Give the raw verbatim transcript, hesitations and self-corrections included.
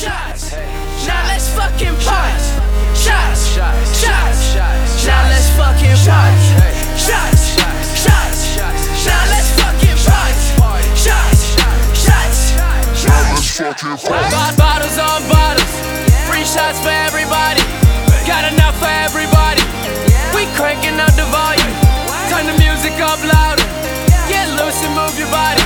Shots. Now let's fucking party. Shots. Shots. Now let's fucking party. Shots. Shots. Now let's fucking party. Shots. Shots. Now let's fucking party. Bottles on bottles. Free shots for everybody. Got enough for everybody. We cranking up the volume. Turn the music up louder. Get loose and move your body.